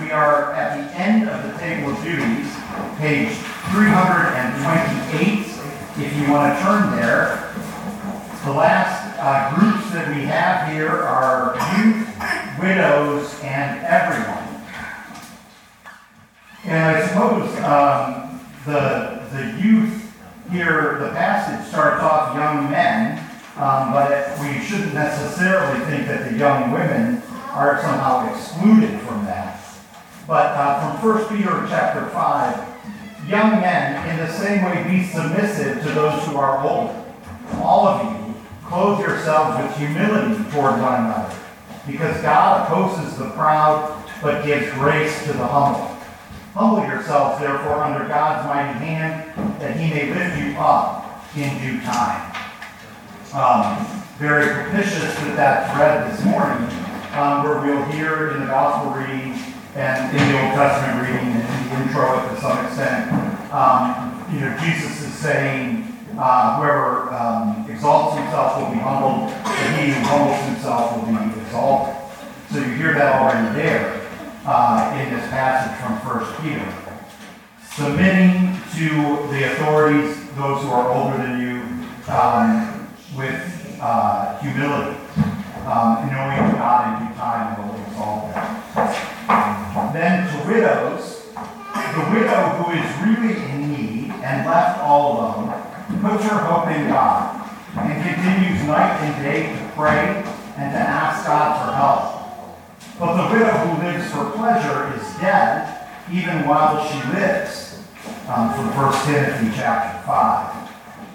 we are at the end of the table of duties, page 328, if you want to turn there. The last groups that we have here are youth, widows, and everyone. And I suppose the youth here, the passage starts off young men, but we shouldn't necessarily think that the young women are somehow excluded from that. But from 1 Peter chapter 5, young men, in the same way, be submissive to those who are older. All of you, clothe yourselves with humility toward one another, because God opposes the proud, but gives grace to the humble. Humble yourselves, therefore, under God's mighty hand, that he may lift you up in due time. Very propitious that that's read this morning, where we'll hear in the gospel reading and in the Old Testament reading and in the intro to some extent, Jesus is saying, whoever exalts himself will be humbled, and he who humbles himself will be exalted. So you hear that already there in this passage from 1 Peter. Submitting to the authorities, those who are older than you, with humility, knowing God in due time will exalt them. Then to widows, the widow who is really in need and left all alone, puts her hope in God and continues night and day to pray and to ask God for help. But the widow who lives for pleasure is dead even while she lives, from 1 Timothy chapter 5.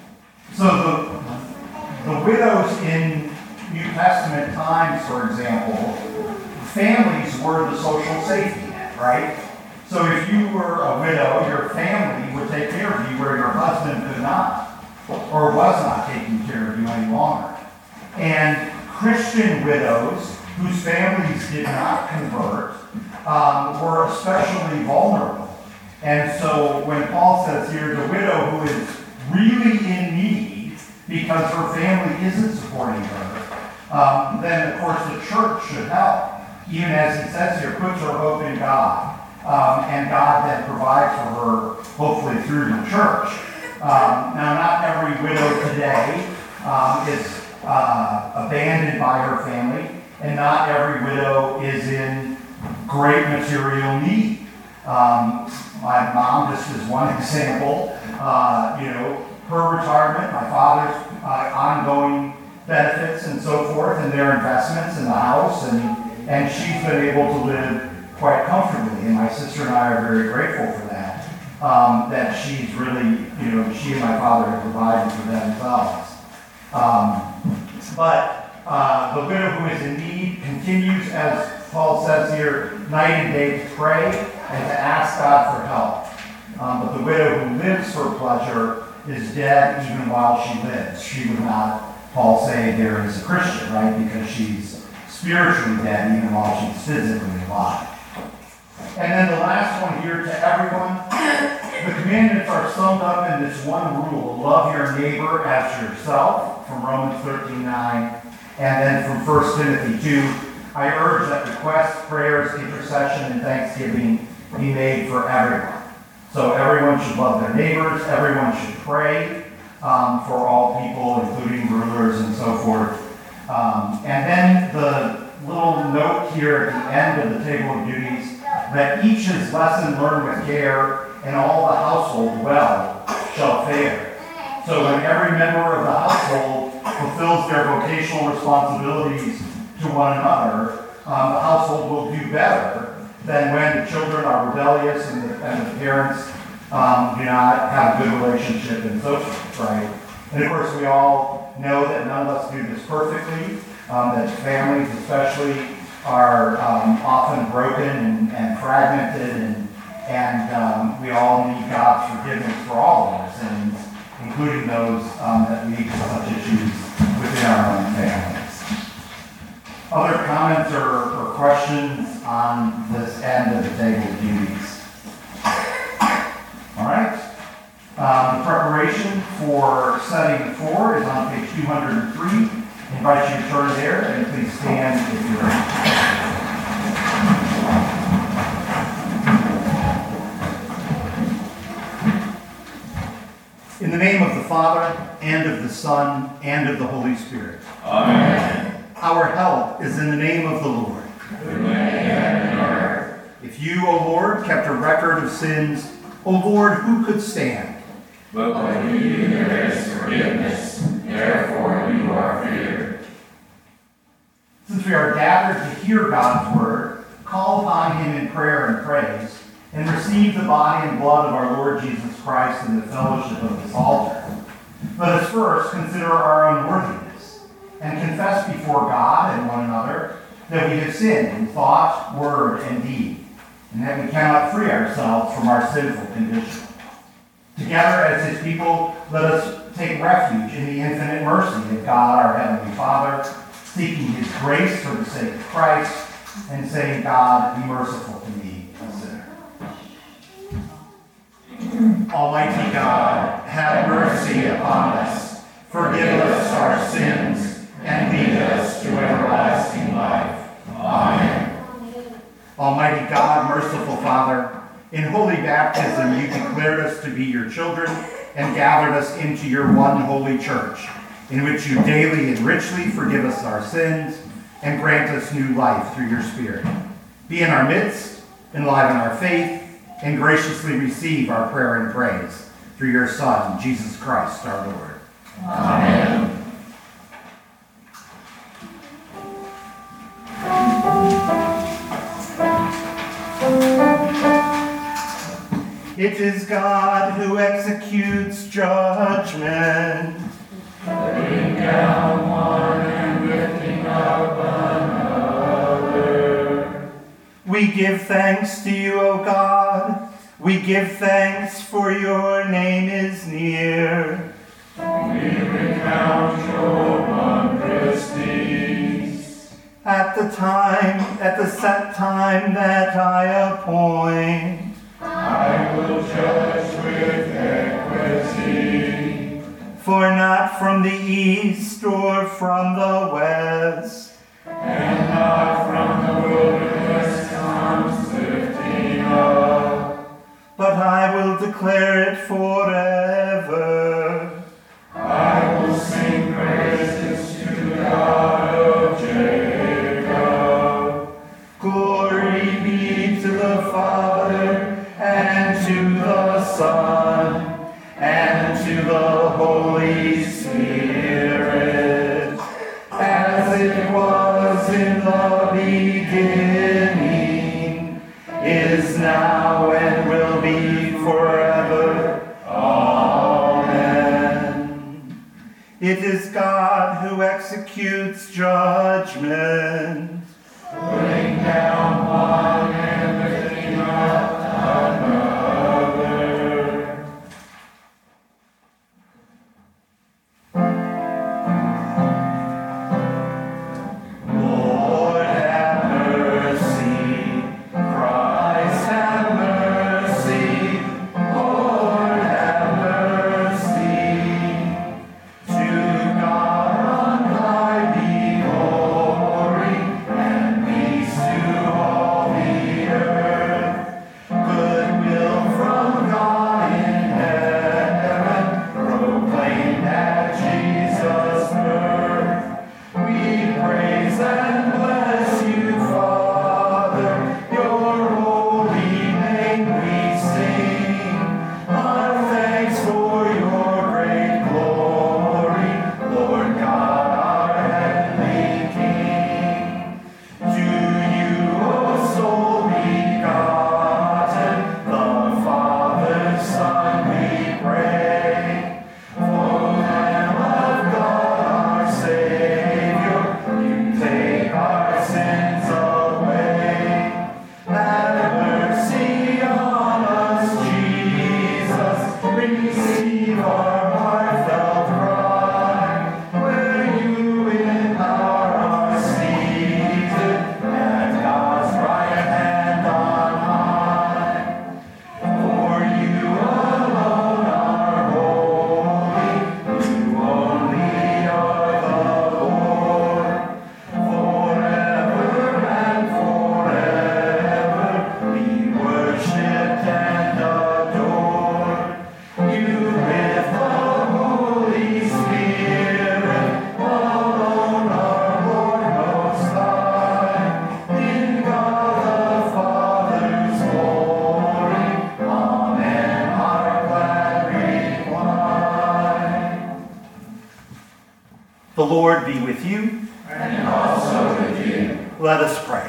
So the widows in New Testament times, for example, families were the social safety net, right? So if you were a widow, your family would take care of you where your husband could not, or was not taking care of you any longer. And Christian widows whose families did not convert were especially vulnerable. And so when Paul says here, the widow who is really in need because her family isn't supporting her, then of course the church should help. Even as he says here, puts her hope in God. And God then provides for her, hopefully through the church. Now, not every widow today is abandoned by her family, and not every widow is in great material need. My mom, just as one example, her retirement, my father's ongoing benefits and so forth, and their investments in the house, and she's been able to live quite comfortably, and my sister and I are very grateful for that. That she's really, she and my father have provided for themselves. But the widow who is in need continues, as Paul says here, night and day to pray and to ask God for help. But the widow who lives for pleasure is dead even while she lives. She would not, Paul say, there as a Christian, right? Because she's spiritually dead even while she's physically alive. And then the last one here, to everyone. The commandments are summed up in this one rule: love your neighbor as yourself, from Romans 13:9, and then from 1 Timothy 2. I urge that requests, prayers, intercession, and thanksgiving be made for everyone. So everyone should love their neighbors, everyone should pray for all people, including rulers and so forth. And then the little note here at the end of the table of duties, that each his lesson learned with care, and all the household well shall fare. So when every member of the household fulfills their vocational responsibilities to one another, the household will do better than when the children are rebellious and the parents do not have a good relationship and so forth, right? And of course we all know that none of us do this perfectly, that families especially are often broken and fragmented, and we all need God's forgiveness for all of our sins, including those that lead to such issues within our own families. Other comments or questions on this end of the table of duties? All right. The preparation for setting 4 is on page 203. I invite you to turn there, and please stand if you're ready. In the name of the Father, and of the Son, and of the Holy Spirit. Amen. Our help is in the name of the Lord. Who made heaven and earth. If you, O Lord, kept a record of sins, O Lord, who could stand? But with you there is forgiveness, therefore you are feared. Since we are gathered to hear God's word, call upon him in prayer and praise, and receive the body and blood of our Lord Jesus Christ in the fellowship of this altar. Let us first consider our unworthiness, and confess before God and one another that we have sinned in thought, word, and deed, and that we cannot free ourselves from our sinful condition. Together as his people, let us take refuge in the infinite mercy of God our Heavenly Father, seeking his grace for the sake of Christ, and saying, God, be merciful to me, a sinner. Almighty God, have mercy upon us, forgive us our sins, and lead us to everlasting life. Amen. Almighty God, merciful Father, in holy baptism you declared us to be your children and gathered us into your one holy church, in which you daily and richly forgive us our sins and grant us new life through your Spirit. Be in our midst, enliven our faith, and graciously receive our prayer and praise through your Son, Jesus Christ, our Lord. Amen. It is God who executes judgment, Letting down one and lifting up another. We give thanks to you, O God. We give thanks, for your name is near. We recount your wondrous deeds. At the set time that I appoint, I will judge with equity. for not from the east or from the west, And not from the wilderness comes lifting up. but I will declare it forever. I will sing praises to the God of Jacob. Glory be to the Father, and to the Son, and to the Holy Spirit, as it was in the beginning, is now, and will be forever. Amen. It is God who executes judgment, Putting down one and lifting up another. Lord, have mercy. Christ, have mercy. Lord, have mercy. To God on high be glory. The Lord be with you. And also with you. Let us pray.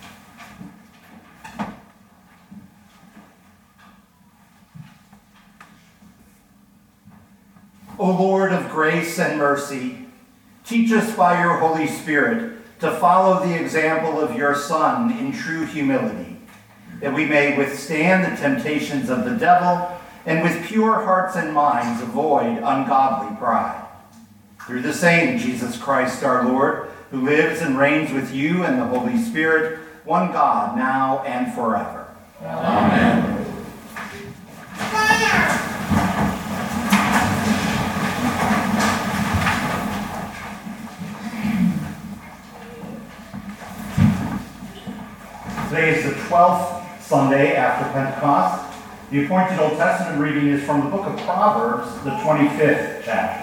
O Lord of grace and mercy, teach us by your Holy Spirit to follow the example of your Son in true humility, that we may withstand the temptations of the devil and with pure hearts and minds avoid ungodly pride. Through the same Jesus Christ our Lord, who lives and reigns with you and the Holy Spirit, one God, now and forever. Amen. Today is the 12th Sunday after Pentecost. The appointed Old Testament reading is from the book of Proverbs, the 25th chapter.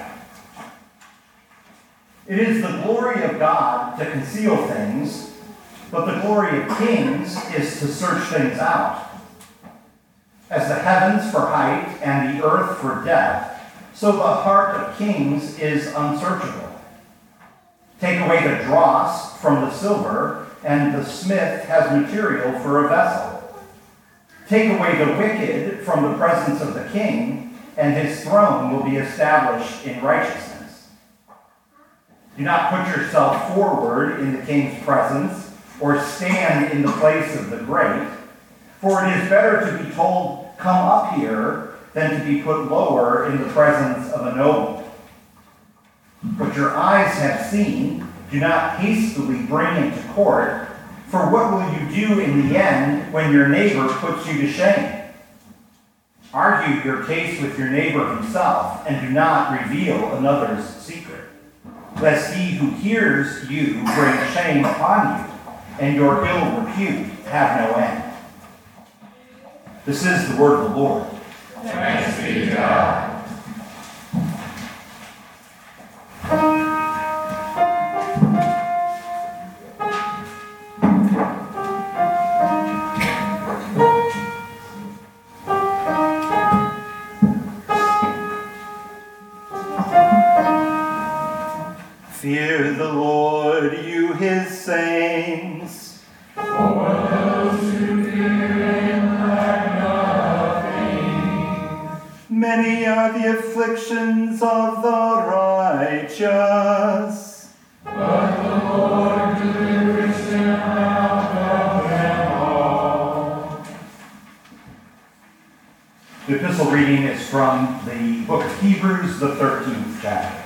It is the glory of God to conceal things, but the glory of kings is to search things out. As the heavens for height and the earth for depth, so the heart of kings is unsearchable. Take away the dross from the silver, and the smith has material for a vessel. Take away the wicked from the presence of the king, and his throne will be established in righteousness. Do not put yourself forward in the king's presence, or stand in the place of the great, for it is better to be told, "Come up here," than to be put lower in the presence of a noble. What your eyes have seen, do not hastily bring into court, for what will you do in the end when your neighbor puts you to shame? Argue your case with your neighbor himself, and do not reveal another's secret, lest he who hears you bring shame upon you, and your ill repute have no end. This is the word of the Lord. Thanks be to God. Fear the Lord, you his saints. For those who fear him lack nothing. Many are the afflictions of the righteous, But the Lord delivers him out of them all. The epistle reading is from the book of Hebrews, the 13th chapter.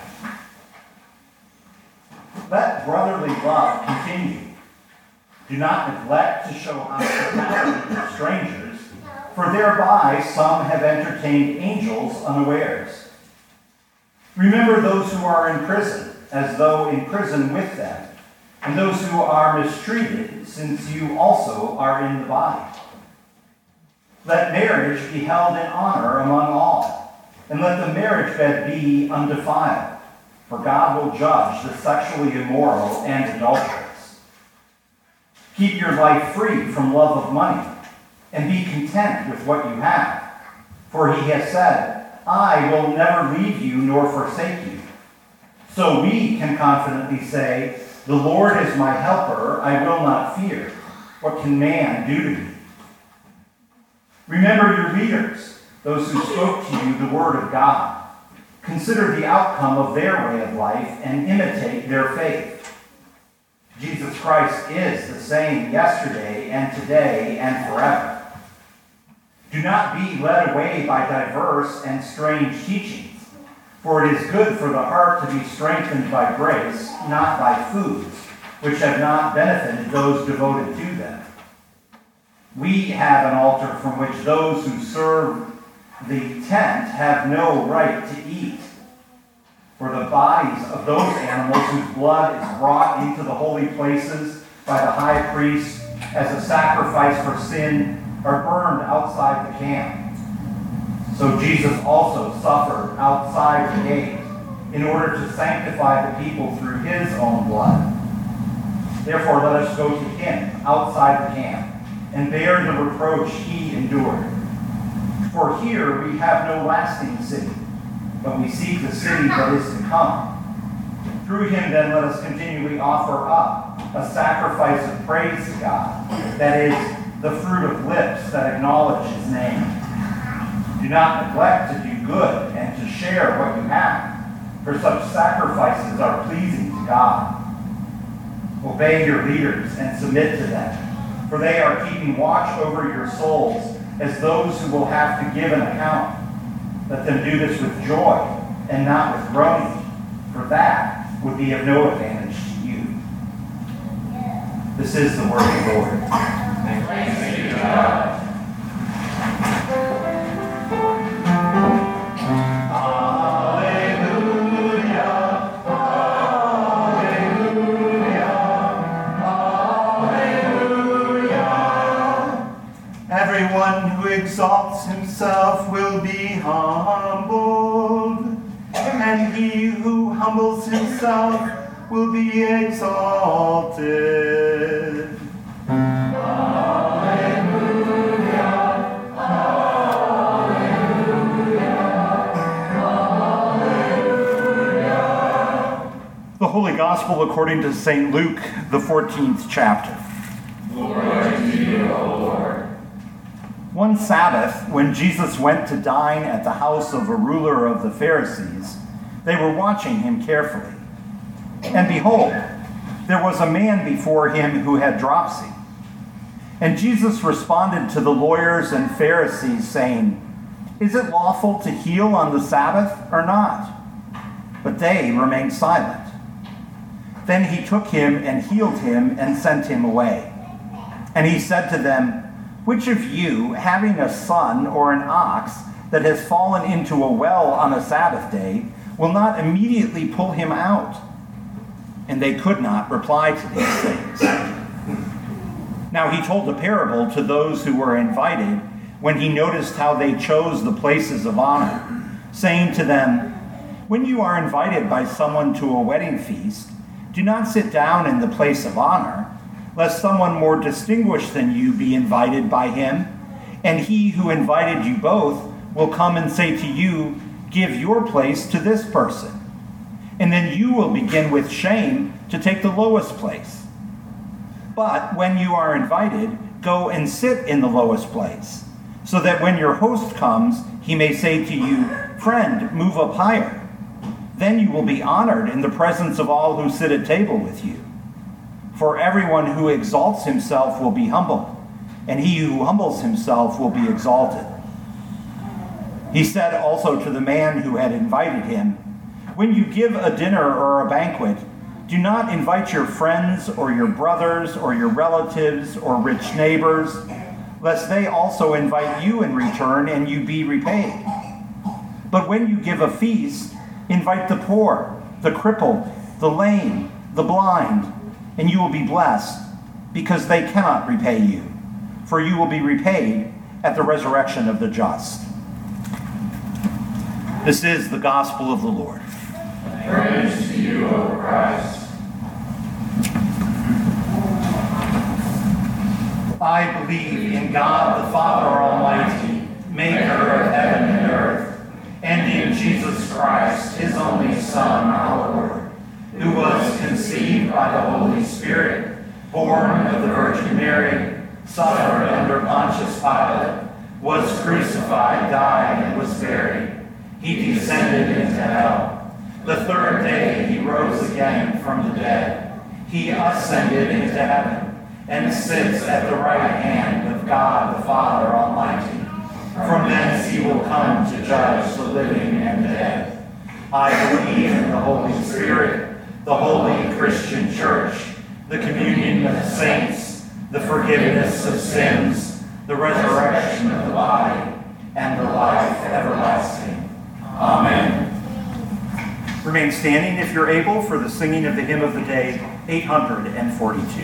Let brotherly love continue. Do not neglect to show hospitality to strangers, for thereby some have entertained angels unawares. Remember those who are in prison, as though in prison with them, and those who are mistreated, since you also are in the body. Let marriage be held in honor among all, and let the marriage bed be undefiled, for God will judge the sexually immoral and adulterous. Keep your life free from love of money, and be content with what you have, for he has said, "I will never leave you nor forsake you." So we can confidently say, "The Lord is my helper, I will not fear. What can man do to me?" Remember your leaders, those who spoke to you the word of God. Consider the outcome of their way of life and imitate their faith. Jesus Christ is the same yesterday and today and forever. Do not be led away by diverse and strange teachings, for it is good for the heart to be strengthened by grace, not by foods, which have not benefited those devoted to them. We have an altar from which those who serve the tent have no right to eat. For the bodies of those animals whose blood is brought into the holy places by the high priest as a sacrifice for sin are burned outside the camp. So Jesus also suffered outside the gate in order to sanctify the people through his own blood. Therefore let us go to him outside the camp and bear the reproach he endured. For here we have no lasting city, but we seek the city that is to come. Through him, then, let us continually offer up a sacrifice of praise to God, that is, the fruit of lips that acknowledge his name. Do not neglect to do good and to share what you have, for such sacrifices are pleasing to God. Obey your leaders and submit to them, for they are keeping watch over your souls as those who will have to give an account. Let them do this with joy and not with groaning, for that would be of no advantage to you. This is the word of the Lord. Thanks be to God. Everyone who exalts himself will be humbled, and he who humbles himself will be exalted. The Holy Gospel according to St. Luke, the 14th chapter. Glory to you, O Lord. One Sabbath, when Jesus went to dine at the house of a ruler of the Pharisees, they were watching him carefully. And behold, there was a man before him who had dropsy. And Jesus responded to the lawyers and Pharisees, saying, "Is it lawful to heal on the Sabbath or not?" But they remained silent. Then he took him and healed him and sent him away. And he said to them, "Which of you, having a son or an ox that has fallen into a well on a Sabbath day, will not immediately pull him out?" And they could not reply to these things. Now he told a parable to those who were invited when he noticed how they chose the places of honor, saying to them, "When you are invited by someone to a wedding feast, do not sit down in the place of honor, lest someone more distinguished than you be invited by him, and he who invited you both will come and say to you, 'Give your place to this person.' And then you will begin with shame to take the lowest place. But when you are invited, go and sit in the lowest place, so that when your host comes, he may say to you, 'Friend, move up higher.' Then you will be honored in the presence of all who sit at table with you. For everyone who exalts himself will be humbled, and he who humbles himself will be exalted." He said also to the man who had invited him, "When you give a dinner or a banquet, do not invite your friends or your brothers or your relatives or rich neighbors, lest they also invite you in return and you be repaid. But when you give a feast, invite the poor, the crippled, the lame, the blind, and you will be blessed, because they cannot repay you, for you will be repaid at the resurrection of the just." This is the gospel of the Lord. Praise to you, O Christ. I believe in God the Father Almighty, maker of heaven and earth, and in Jesus Christ, his only Son, our Lord, who was conceived by the Holy Spirit, born of the Virgin Mary, suffered under Pontius Pilate, was crucified, died, and was buried. He descended into hell. The third day he rose again from the dead. He ascended into heaven and sits at the right hand of God the Father Almighty. From thence he will come to judge the living and the dead. I believe in the Holy Spirit, the holy Christian Church, the communion of the saints, the forgiveness of sins, the resurrection of the body, and the life everlasting. Amen. Remain standing if you're able for the singing of the hymn of the day, 842.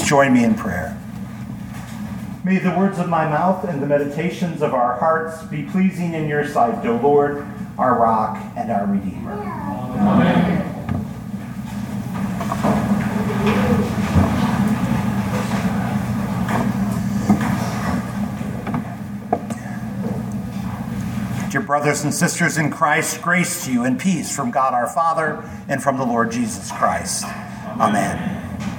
join me in prayer. May the words of my mouth and the meditations of our hearts be pleasing in your sight, O Lord, our rock and our Redeemer. Amen. Dear brothers and sisters in Christ, grace to you and peace from God our Father and from the Lord Jesus Christ. Amen.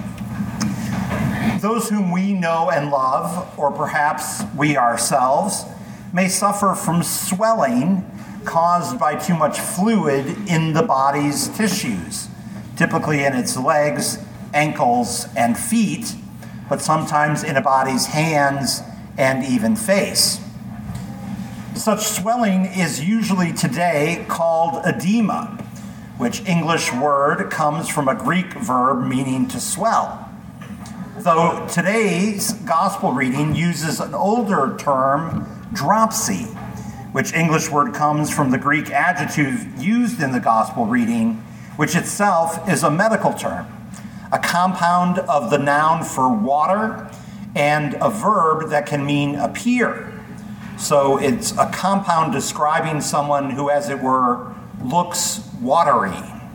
Those whom we know and love, or perhaps we ourselves, may suffer from swelling caused by too much fluid in the body's tissues, typically in its legs, ankles, and feet, but sometimes in a body's hands and even face. Such swelling is usually today called edema, which English word comes from a Greek verb meaning to swell. Though today's gospel reading uses an older term, dropsy, which English word comes from the Greek adjective used in the gospel reading, which itself is a medical term, a compound of the noun for water and a verb that can mean appear. So it's a compound describing someone who, as it were, looks watery.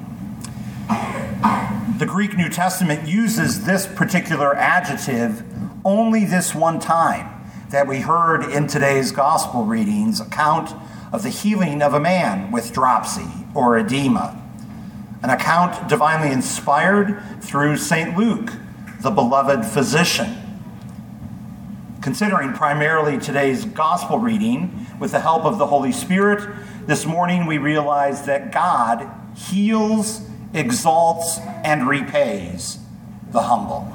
The Greek New Testament uses this particular adjective only this one time that we heard in today's gospel readings account of the healing of a man with dropsy or edema, an account divinely inspired through St. Luke, the beloved physician. Considering primarily today's gospel reading with the help of the Holy Spirit, this morning we realize that God heals, exalts, and repays the humble.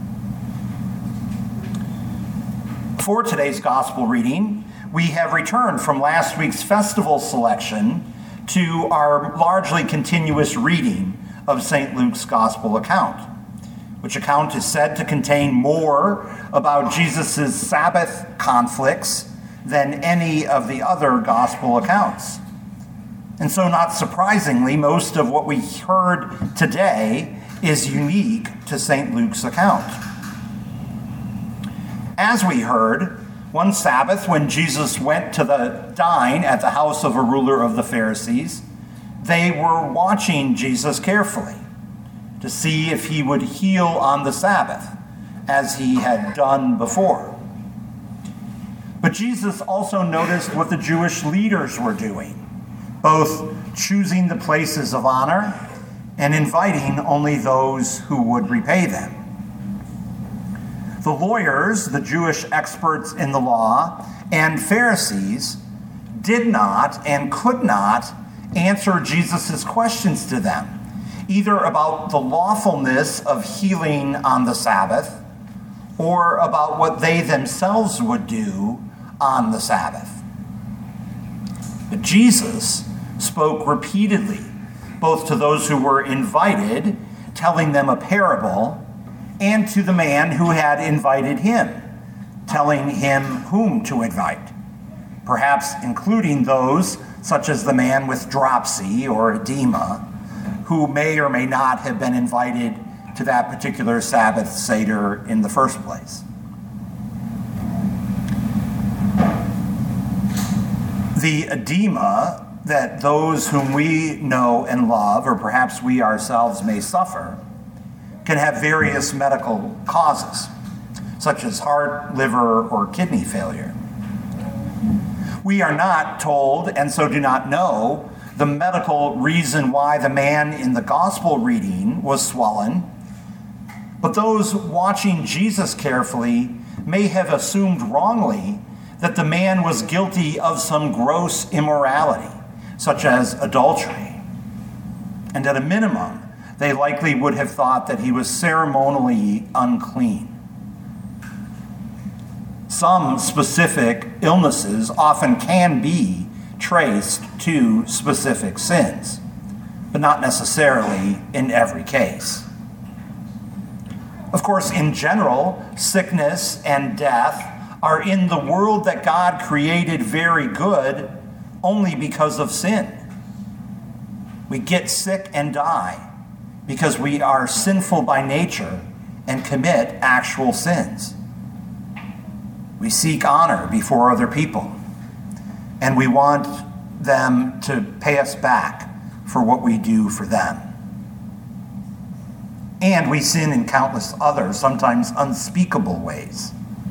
For today's gospel reading, we have returned from last week's festival selection to our largely continuous reading of St. Luke's gospel account, which account is said to contain more about Jesus' Sabbath conflicts than any of the other gospel accounts. And so, not surprisingly, most of what we heard today is unique to St. Luke's account. As we heard, one Sabbath when Jesus went to dine at the house of a ruler of the Pharisees, they were watching Jesus carefully to see if he would heal on the Sabbath, as he had done before. But Jesus also noticed what the Jewish leaders were doing, both choosing the places of honor and inviting only those who would repay them. The lawyers, the Jewish experts in the law, and Pharisees did not and could not answer Jesus' questions to them, either about the lawfulness of healing on the Sabbath or about what they themselves would do on the Sabbath. But Jesus spoke repeatedly, both to those who were invited, telling them a parable, and to the man who had invited him, telling him whom to invite, perhaps including those such as the man with dropsy or edema, who may or may not have been invited to that particular Sabbath Seder in the first place. The edema that those whom we know and love, or perhaps we ourselves may suffer, can have various medical causes, such as heart, liver, or kidney failure. We are not told, and so do not know, the medical reason why the man in the gospel reading was swollen, but those watching Jesus carefully may have assumed wrongly that the man was guilty of some gross immorality, such as adultery. And at a minimum, they likely would have thought that he was ceremonially unclean. Some specific illnesses often can be traced to specific sins, but not necessarily in every case. Of course, in general, sickness and death are in the world that God created very good only because of sin. We get sick and die because we are sinful by nature and commit actual sins. We seek honor before other people, and we want them to pay us back for what we do for them. And we sin in countless other, sometimes unspeakable ways.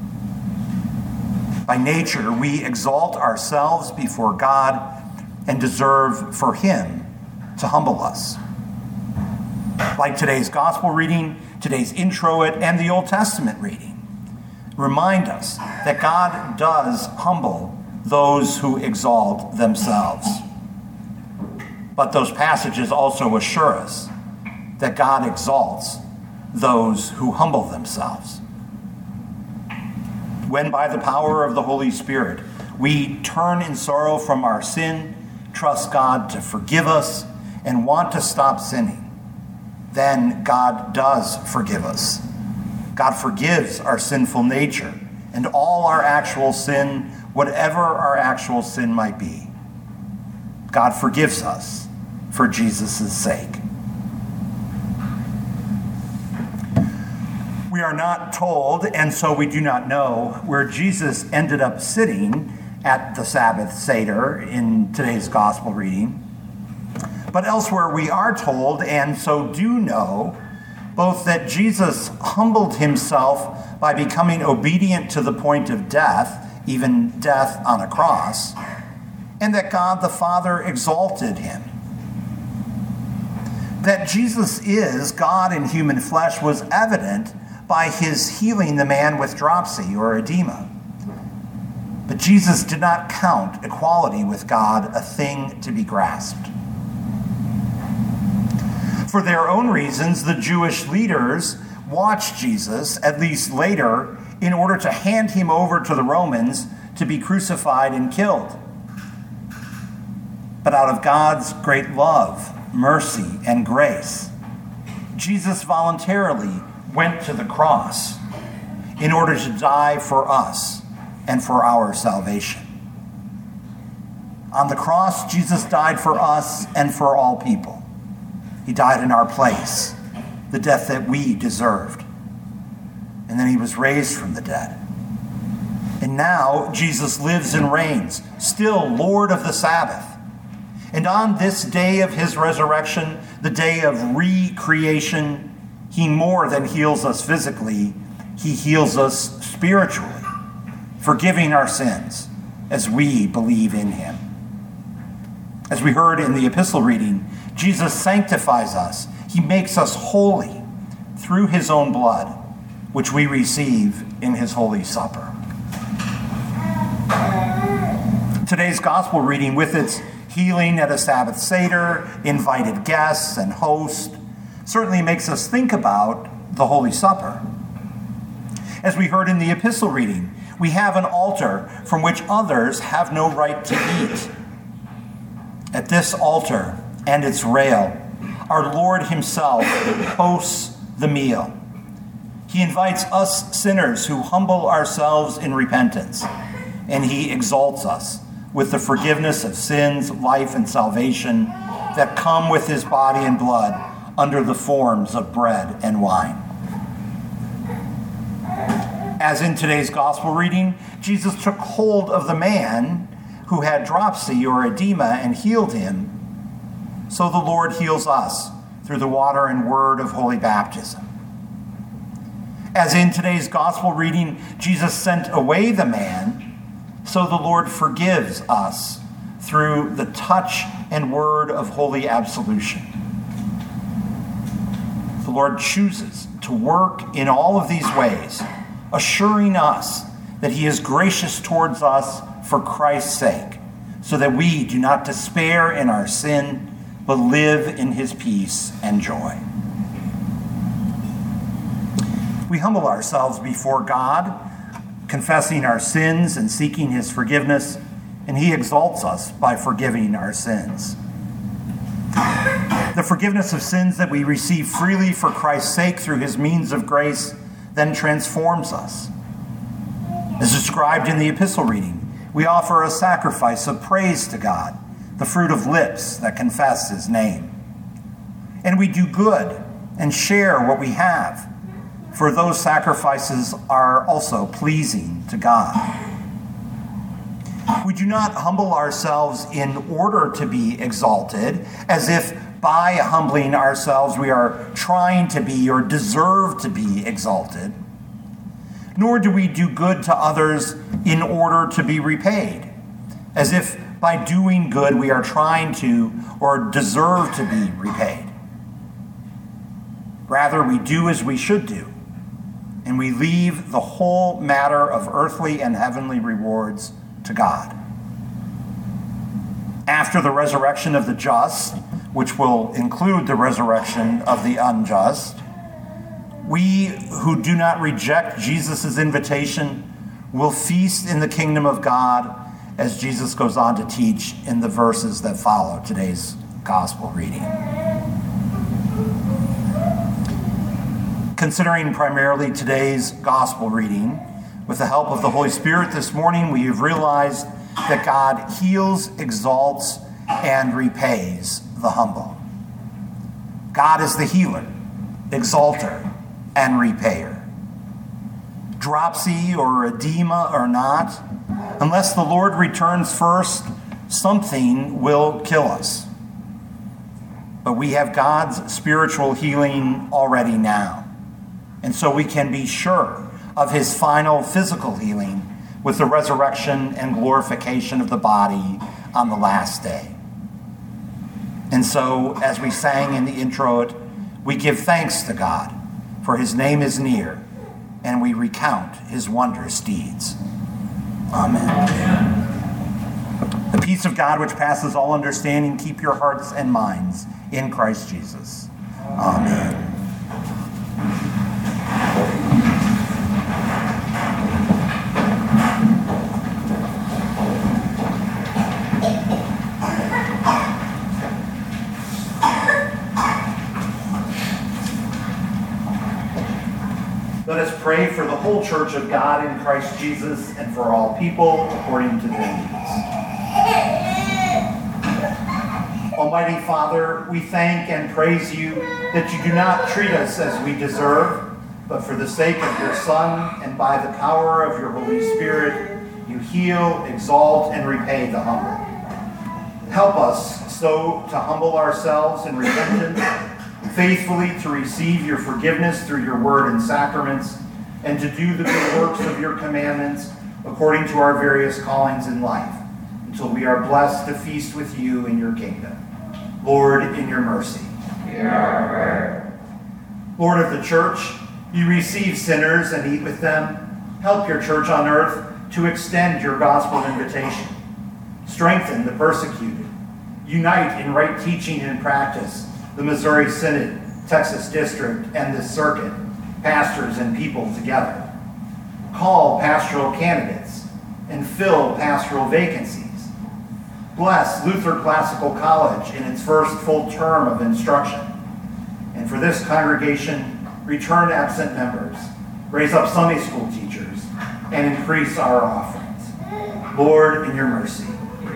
By nature, we exalt ourselves before God and deserve for Him to humble us. Like today's gospel reading, today's introit, and the Old Testament reading remind us that God does humble those who exalt themselves. But those passages also assure us that God exalts those who humble themselves. When by the power of the Holy Spirit we turn in sorrow from our sin, trust God to forgive us, and want to stop sinning, then God does forgive us. God forgives our sinful nature and all our actual sin, whatever our actual sin might be. God forgives us for Jesus' sake. We are not told, and so we do not know, where Jesus ended up sitting at the Sabbath Seder in today's gospel reading. But elsewhere we are told, and so do know, both that Jesus humbled himself by becoming obedient to the point of death, even death on a cross, and that God the Father exalted him. That Jesus is God in human flesh was evident by his healing the man with dropsy or edema. But Jesus did not count equality with God a thing to be grasped. For their own reasons, the Jewish leaders watched Jesus, at least later, in order to hand him over to the Romans to be crucified and killed. But out of God's great love, mercy, and grace, Jesus voluntarily went to the cross in order to die for us and for our salvation. On the cross, Jesus died for us and for all people. He died in our place, the death that we deserved. And then he was raised from the dead. And now Jesus lives and reigns, still Lord of the Sabbath. And on this day of his resurrection, the day of recreation, he more than heals us physically, he heals us spiritually, forgiving our sins as we believe in him. As we heard in the epistle reading, Jesus sanctifies us. He makes us holy through his own blood, which we receive in his holy supper. Today's gospel reading, with its healing at a Sabbath Seder, invited guests and hosts, certainly makes us think about the Holy Supper. As we heard in the epistle reading, we have an altar from which others have no right to eat. At this altar and its rail, our Lord himself hosts the meal. He invites us sinners who humble ourselves in repentance, and he exalts us with the forgiveness of sins, life, and salvation that come with his body and blood under the forms of bread and wine. As in today's gospel reading, Jesus took hold of the man who had dropsy or edema and healed him. So the Lord heals us through the water and word of holy baptism. As in today's gospel reading, Jesus sent away the man, so the Lord forgives us through the touch and word of holy absolution. The Lord chooses to work in all of these ways, assuring us that he is gracious towards us for Christ's sake, so that we do not despair in our sin, but live in his peace and joy. We humble ourselves before God, confessing our sins and seeking his forgiveness, and he exalts us by forgiving our sins. The forgiveness of sins that we receive freely for Christ's sake through his means of grace then transforms us. As described in the epistle reading, we offer a sacrifice of praise to God, the fruit of lips that confess his name. And we do good and share what we have, for those sacrifices are also pleasing to God. We do not humble ourselves in order to be exalted, as if by humbling ourselves we are trying to be or deserve to be exalted. Nor do we do good to others in order to be repaid, as if by doing good we are trying to or deserve to be repaid. Rather, we do as we should do, and we leave the whole matter of earthly and heavenly rewards to God. After the resurrection of the just, which will include the resurrection of the unjust, we who do not reject Jesus' invitation will feast in the kingdom of God, as Jesus goes on to teach in the verses that follow today's gospel reading. Considering primarily today's gospel reading, with the help of the Holy Spirit this morning, we have realized that God heals, exalts, and repays the humble. God is the healer, exalter, and repayer. Dropsy or edema or not, unless the Lord returns first, something will kill us. But we have God's spiritual healing already now. And so we can be sure of his final physical healing with the resurrection and glorification of the body on the last day. And so, as we sang in the intro, we give thanks to God, for his name is near, and we recount his wondrous deeds. Amen. The peace of God, which passes all understanding, keep your hearts and minds in Christ Jesus. Amen. Let us pray for the whole church of God in Christ Jesus and for all people according to their needs. Almighty Father, we thank and praise you that you do not treat us as we deserve, but for the sake of your Son and by the power of your Holy Spirit, you heal, exalt, and repay the humble. Help us so to humble ourselves in repentance, faithfully to receive your forgiveness through your word and sacraments, and to do the good works of your commandments according to our various callings in life, until we are blessed to feast with you in your kingdom. Lord, in your mercy. Hear our prayer. Lord of the church, you receive sinners and eat with them. Help your church on earth to extend your gospel invitation. Strengthen the persecuted. Unite in right teaching and practice the Missouri Synod, Texas District, and this circuit, pastors and people together. Call pastoral candidates and fill pastoral vacancies. Bless Luther Classical College in its first full term of instruction. And for this congregation, return absent members, raise up Sunday school teachers, and increase our offerings. Lord, in your mercy.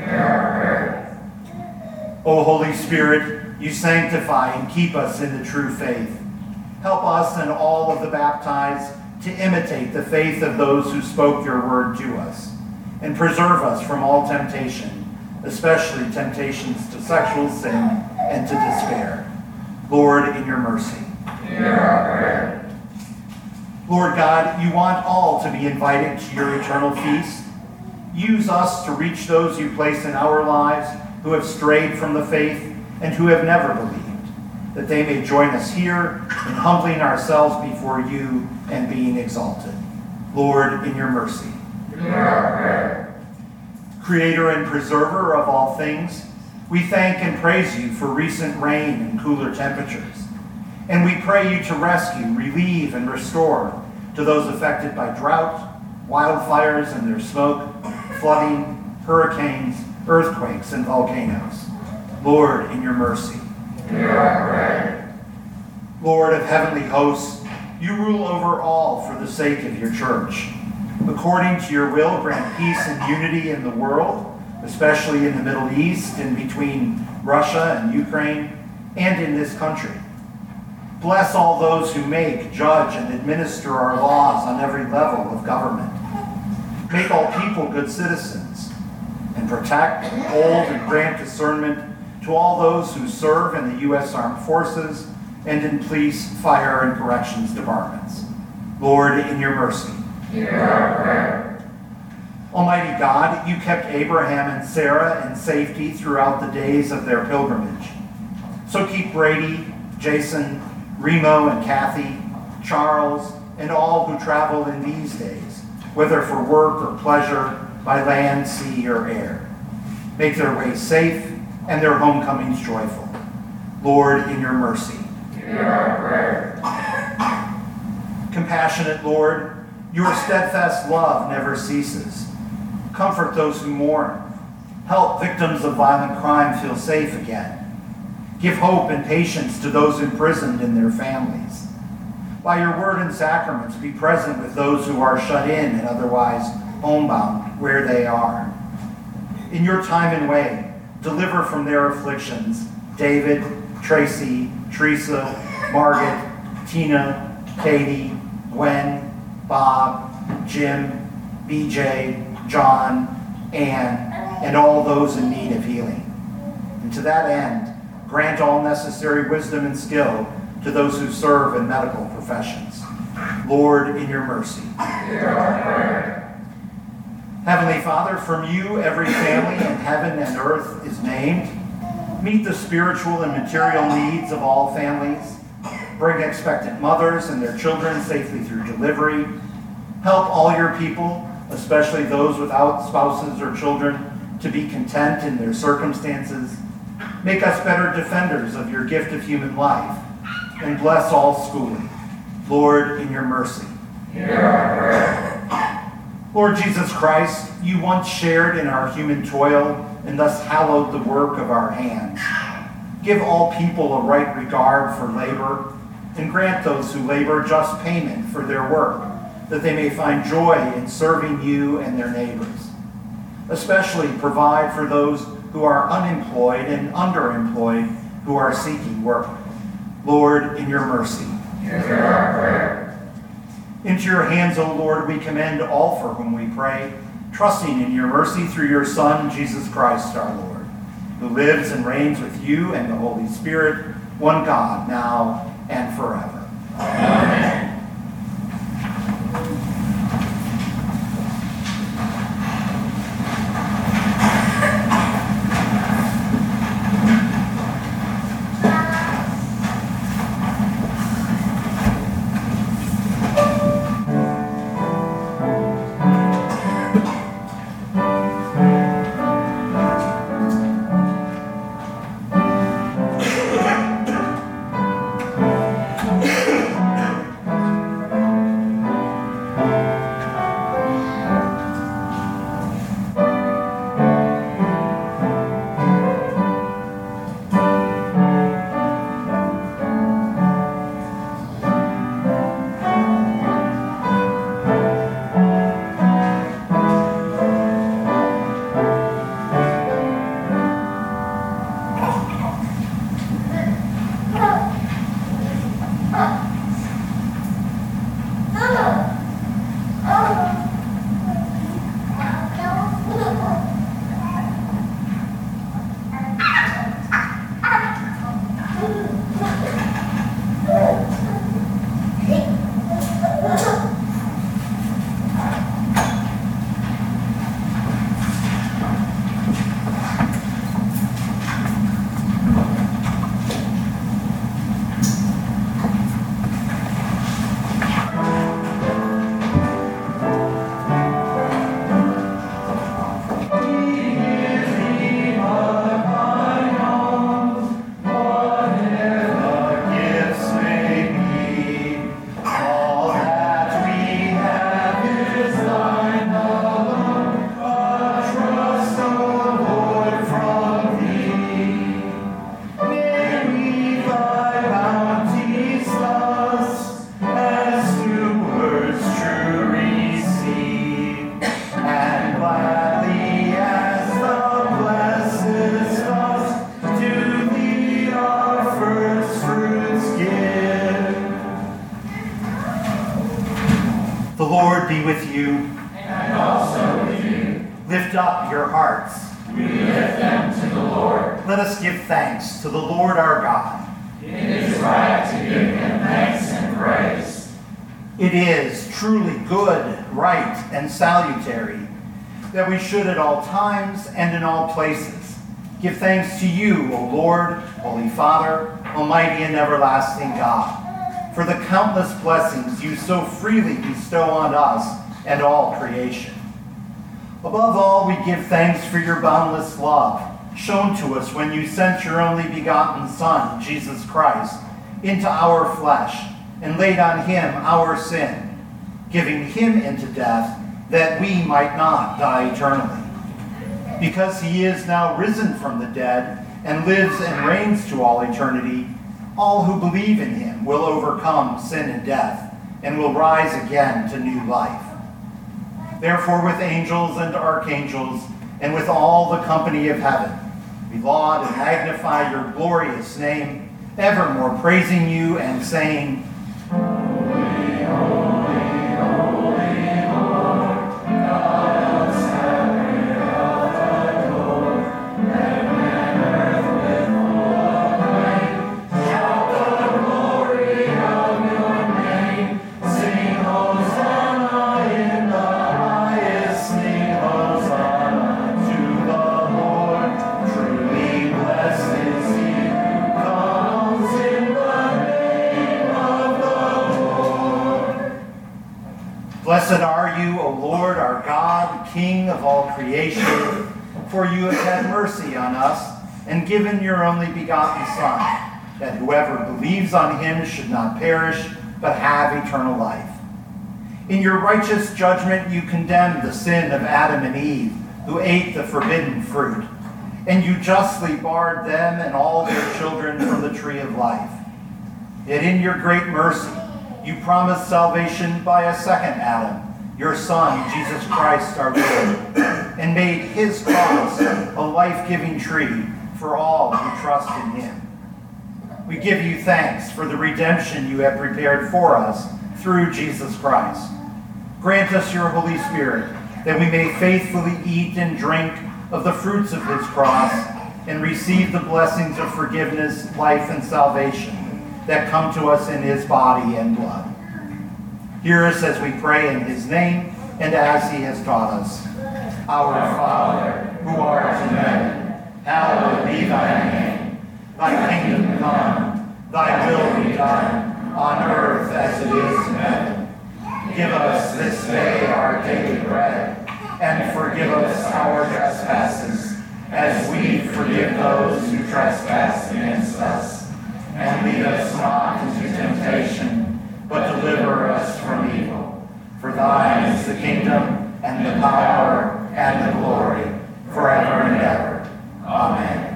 O Holy Spirit, you sanctify and keep us in the true faith. Help us and all of the baptized to imitate the faith of those who spoke your word to us, and preserve us from all temptation, especially temptations to sexual sin and to despair. Lord, in your mercy. Hear our prayer. Lord God, you want all to be invited to your eternal feast. Use us to reach those you place in our lives who have strayed from the faith and who have never believed, that they may join us here in humbling ourselves before you and being exalted. Lord, in your mercy. Hear our prayer. Creator and preserver of all things, we thank and praise you for recent rain and cooler temperatures. And we pray you to rescue, relieve, and restore to those affected by drought, wildfires and their smoke, flooding, hurricanes, earthquakes, and volcanoes. Lord, in your mercy. Hear our prayer. Lord of heavenly hosts, you rule over all for the sake of your church. According to your will, grant peace and unity in the world, especially in the Middle East and between Russia and Ukraine, and in this country. Bless all those who make, judge, and administer our laws on every level of government. Make all people good citizens, and protect, uphold, and grant discernment to all those who serve in the U.S. Armed Forces and in police, fire, and corrections departments. Lord, in your mercy. Hear our prayer. Almighty God, you kept Abraham and Sarah in safety throughout the days of their pilgrimage. So keep Brady, Jason, Remo and Kathy, Charles, and all who travel in these days, whether for work or pleasure, by land, sea, or air. Make their way safe and their homecomings joyful. Lord, in your mercy. Hear our prayer. Compassionate Lord, your steadfast love never ceases. Comfort those who mourn. Help victims of violent crime feel safe again. Give hope and patience to those imprisoned and their families. By your word and sacraments, be present with those who are shut in and otherwise homebound where they are. In your time and way, deliver from their afflictions David, Tracy, Teresa, Margaret, Tina, Katie, Gwen, Bob, Jim, BJ, John, Ann, and all those in need of healing. And to that end, grant all necessary wisdom and skill to those who serve in medical professions. Lord, in your mercy. Hear our prayer. Heavenly Father, from you every family in heaven and earth is named. Meet the spiritual and material needs of all families. Bring expectant mothers and their children safely through delivery. Help all your people, especially those without spouses or children, to be content in their circumstances. Make us better defenders of your gift of human life, and bless all schooling. Lord, in your mercy. Hear our prayer. Lord Jesus Christ, you once shared in our human toil and thus hallowed the work of our hands. Give all people a right regard for labor, and grant those who labor just payment for their work, that they may find joy in serving you and their neighbors. Especially provide for those who are unemployed and underemployed who are seeking work. Lord, in your mercy. Hear our prayer. Into your hands, O Lord, we commend all for whom we pray, trusting in your mercy through your Son, Jesus Christ our Lord, who lives and reigns with you and the Holy Spirit, one God, now and forever. Amen. you. And also with you. Lift up your hearts. We lift them to the Lord. Let us give thanks to the Lord our God. It is right to give him thanks and praise. It is truly good, right, and salutary that we should at all times and in all places give thanks to you, O Lord, Holy Father, Almighty and everlasting God, for the countless blessings you so freely bestow on us and all creation. Above all, we give thanks for your boundless love shown to us when you sent your only begotten Son, Jesus Christ, into our flesh and laid on him our sin, giving him into death that we might not die eternally. Because he is now risen from the dead and lives and reigns to all eternity, all who believe in him will overcome sin and death and will rise again to new life. Therefore, with angels and archangels and with all the company of heaven, we laud and magnify your glorious name, evermore praising you and saying, Holy, holy, holy Lord, God of heaven adore. Heaven and earth with full acclaim. Shout the glory of your name. Sing Hosanna in the highest. Sing Hosanna to the Lord. Truly blessed is he who comes in the name of the Lord. Blessed are you, O Lord, our God, King of all creation, for you have had mercy on us and given your only begotten Son, that whoever believes on him should not perish, but have eternal life. In your righteous judgment, you condemned the sin of Adam and Eve, who ate the forbidden fruit, and you justly barred them and all their children from the tree of life. Yet in your great mercy, you promised salvation by a second Adam, your Son, Jesus Christ our Lord, and made his cross a life-giving tree for all who trust in him. We give you thanks for the redemption you have prepared for us through Jesus Christ. Grant us your Holy Spirit, that we may faithfully eat and drink of the fruits of his cross and receive the blessings of forgiveness, life, and salvation that come to us in his body and blood. Hear us as we pray in his name and as he has taught us. Our Father, who art in heaven, hallowed be thy name. Thy kingdom come, thy will be done, on earth as it is in heaven. Give us this day our daily bread, and forgive us our trespasses, as we forgive those who trespass against us. And lead us not into temptation, but deliver us from evil. For thine is the kingdom, and the power, and the glory, forever and ever. Amen.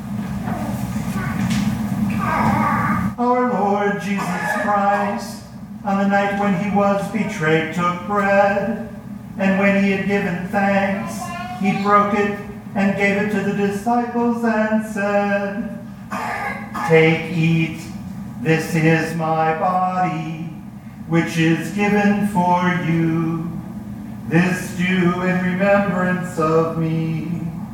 Our Lord Jesus Christ, on the night when he was betrayed, took bread, and when he had given thanks, he broke it and gave it to the disciples and said, "Take, eat, this is my body, which is given for you. This do in remembrance of me."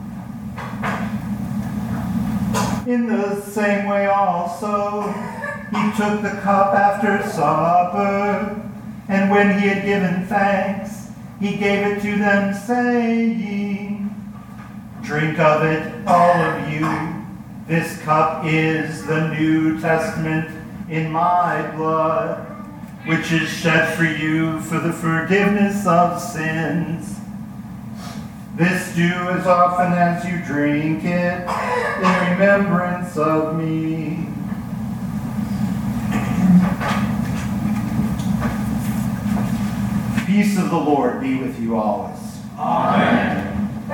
In the same way also, he took the cup after supper, and when he had given thanks, he gave it to them, saying, "Drink of it, all of you. This cup is the New Testament in my blood, which is shed for you for the forgiveness of sins. This do as often as you drink it in remembrance of me." Peace of the Lord be with you always. Amen.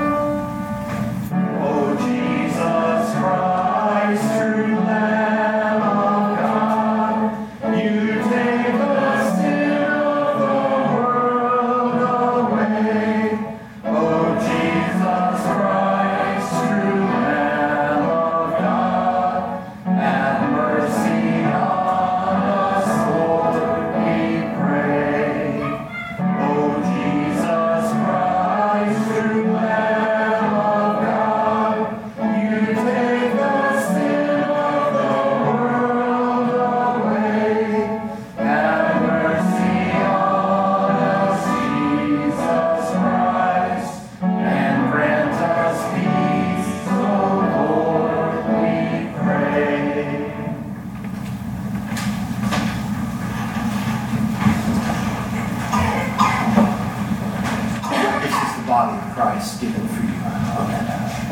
O Jesus Christ, true Lamb of God, you take the sin of the world away. O Jesus Christ, true Lamb of God, have mercy on us, Lord, we pray. O Jesus body of Christ given for you. Amen.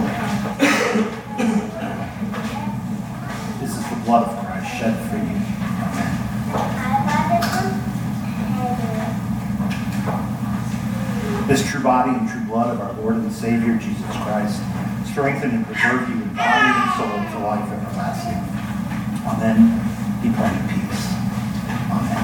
This is the blood of Christ shed for you. Amen. This true body and true blood of our Lord and Savior Jesus Christ strengthen and preserve you in body and soul to life everlasting. Amen. Depart in peace. Amen.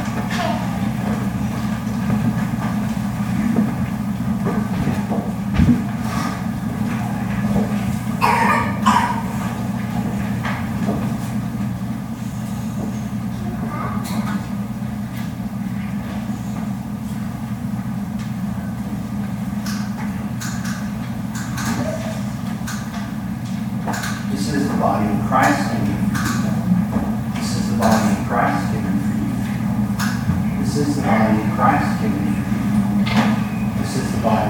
This is the body of Christ given for you. This is the body of Christ given for you. This is the body of Christ given for you. This is the body.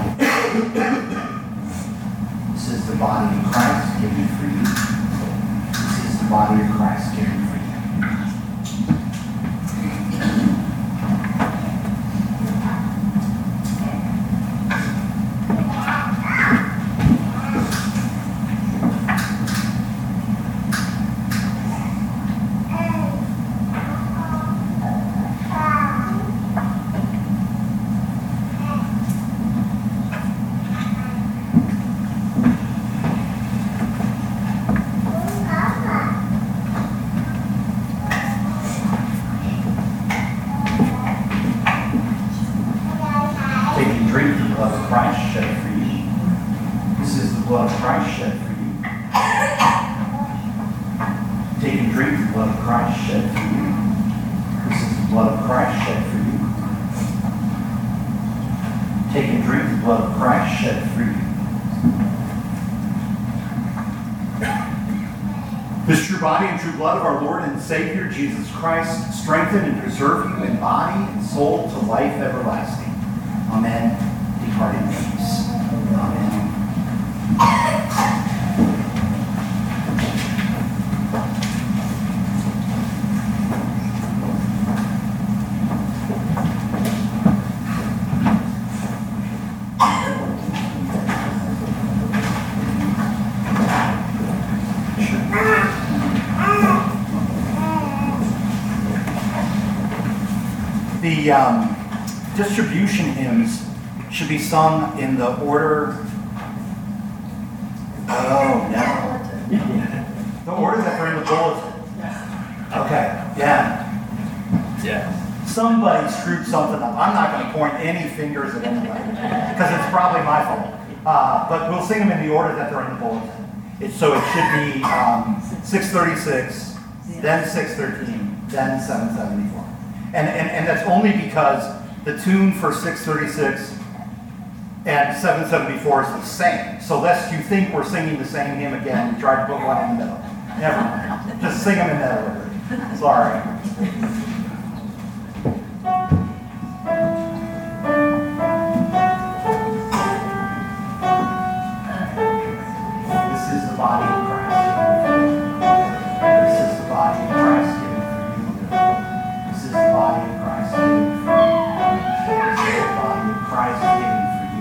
This is the body of Christ given for you. This is the body of Christ given for you. Drink the blood of Christ shed for you. This is the blood of Christ shed for you. Take and drink the blood of Christ shed for you. This is the blood of Christ shed for you. Take and drink the blood of Christ shed for you. This true body and true blood of our Lord and Savior Jesus Christ strengthen and preserve you in body and soul to life everlasting. Amen. Depart in peace. Amen. The distribution hymns should be sung in the order. Oh, no. The order that they're in the bulletin. Okay, yeah. Somebody screwed something up. I'm not going to point any fingers at anybody because it's probably my fault. But we'll sing them in the order that they're in the bulletin. So it should be 636, then 613, then 774. And that's only because the tune for 636 and 774 is the same. So lest you think we're singing the same hymn again, we tried to put one in the middle. Never mind. Just sing them in that order. Sorry. This is the body of Christ. This is the body of Christ given for you. This is the body of Christ given for you. This is the body of Christ given for you.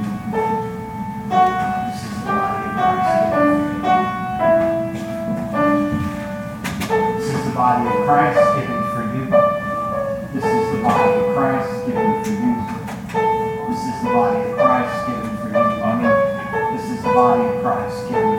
This is the body of Christ given for you. This is the body of Christ given for you. This is the body of Christ given for you. This is the body of Christ given for you. This is the body of Christ given